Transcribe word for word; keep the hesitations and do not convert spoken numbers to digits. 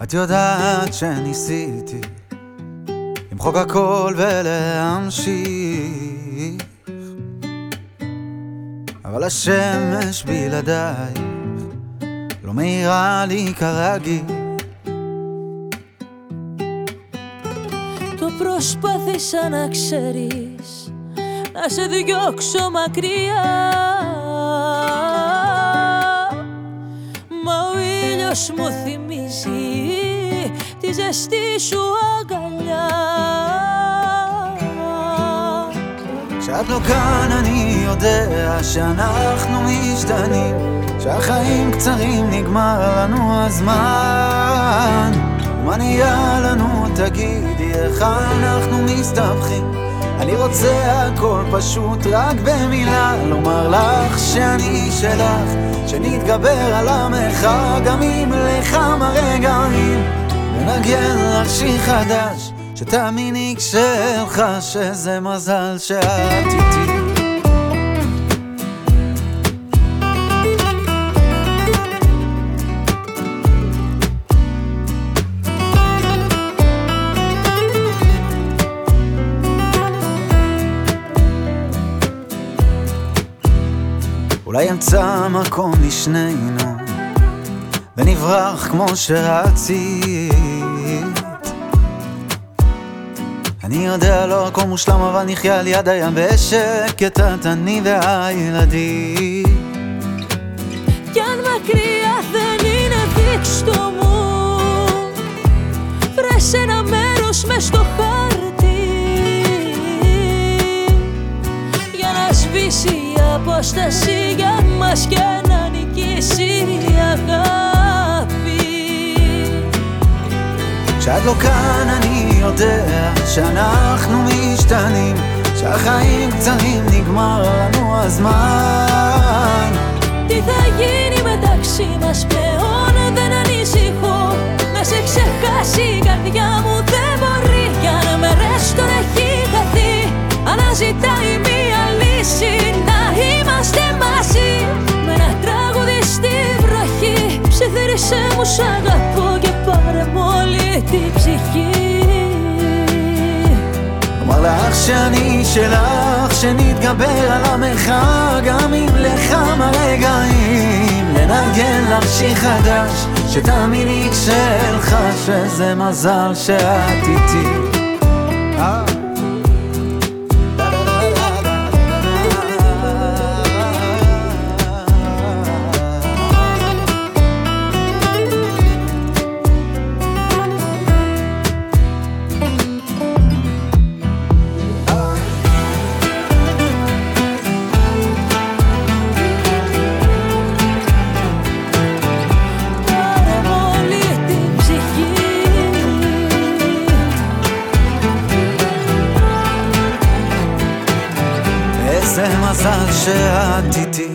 את יודעת שניסיתי למחוק הכל ולהמשיך, אבל השמש בלעדייך לא מאירה לי כרגיל. Το προσπάθησα να ξέρεις, να σε διώξω μακριά, μα ο ήλιος μου θυμίζει τη ζεστή σου αγκαλιά. כשאת לא כאן אני יודע שאנחנו משתנים, שהחיים קצרים נגמר לנו הזמן. מה נהיה לנו תגידי, איך אנחנו מסתבכים? אני רוצה הכל פשוט רק במילה, לומר לך שאני שלך, שנתגבר על המרחק גם אם לכמה רגעים, ונגן לך שיר חדש שתאמיני כשלך שזה מזל שאת איתי. אולי אמצא מקום לשנינו ונברח כמו שרצית. אני יודע לא הכל מושלם, אבל נחיה על יד הים בשקט, את אני והילדים. Κι αν μακριά δεν είναι δείξτο μου, βρες ένα μέρος μες στο χάρτη για να σβήσει η απόσταση για μας και να νικήσει η αγάπη. כשאת לא כאן אני יודע שאנחנו משתנים, שהחיים קצרים נגמר לנו הזמן. Τι θα γίνει μεταξύ μας πλέον δεν ανησυχώ, να σε ξεχάσει η καρδιά μου δεν μπορεί. Κι αν μέρες τώρα έχει χαθεί, αναζητάει μία λύση να είμαστε μαζί. Με ένα τραγούδι στη βροχή ψιθύρισε μου σ' αγαπώ και πάρε μου όλη την ψυχή. אומר לך שאני שלך, שנתגבר על המרחק גם אם לכמה רגעים, לנגן לך שיר חדש שתאמיני כשלך שזה מזל שאת איתי. זה מזל שאת איתי.